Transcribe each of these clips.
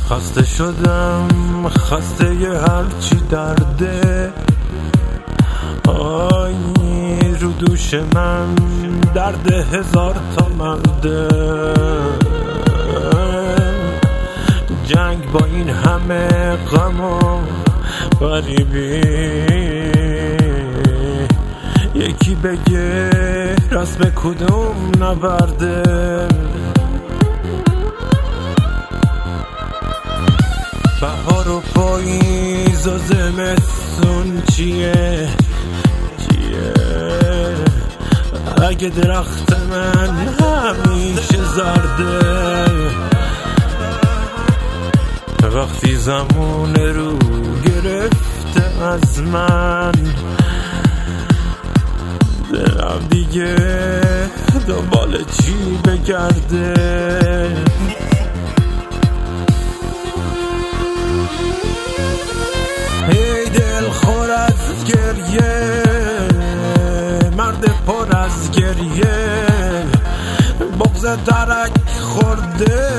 خسته شدم، خسته ی هرچی درده. آی رو دوش من درد هزار تا مرده. جنگ با این همه غم و غریبی، یکی بگه رسم کدوم نبرده. بهار و پاییز و زمستون چیه؟ اگه درخت من همیشه زرده، وقتی زمان رو گرفته از من، دلم دیگه دنبال چی بگرده. ای دل خور از گریه، مرد پر از گریه، بغض درک خورده،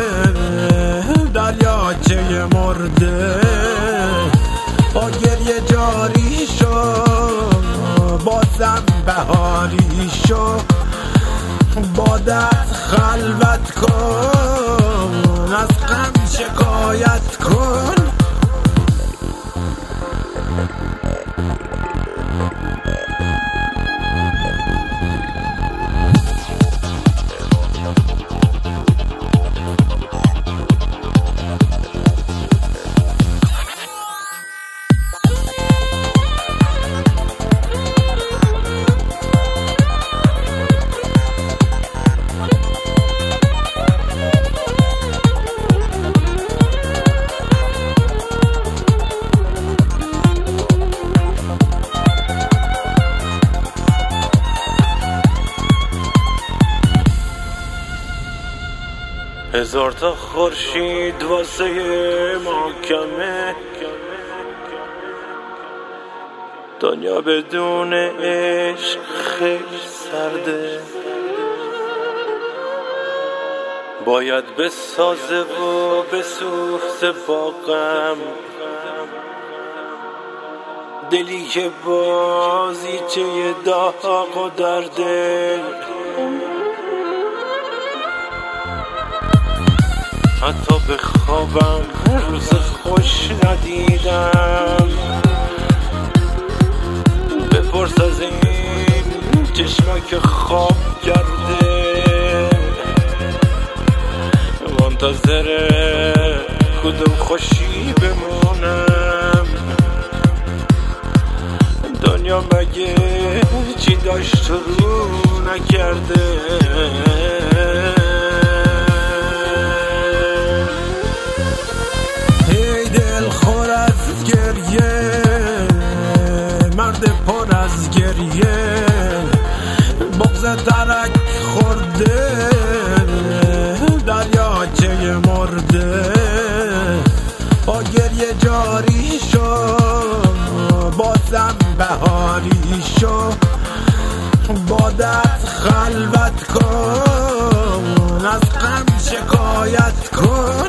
دریاچه مرده. با گریه جاری شو، بازم بهاری شو، با درد خلوت کن، از غم شکایت کن. هزار تا خورشید واسه ما کمه، دنیا بدون عشق خیلی سرده. باید بسازه و بسوخته با غم، دلی که بازیچه داغ و درده. حتی به خوابم روز خوش ندیدم، بپرس از این چشمک خواب کرده. منتظر کدوم خوشی بمونم، دنیا مگه چی داشت رو نکرده. مرد پر از گریه، بغض درک خورده، دریاچه مرده. با گریه جاری شو، بازم بهاری شو، با درد خلوت کن، از غم شکایت کن.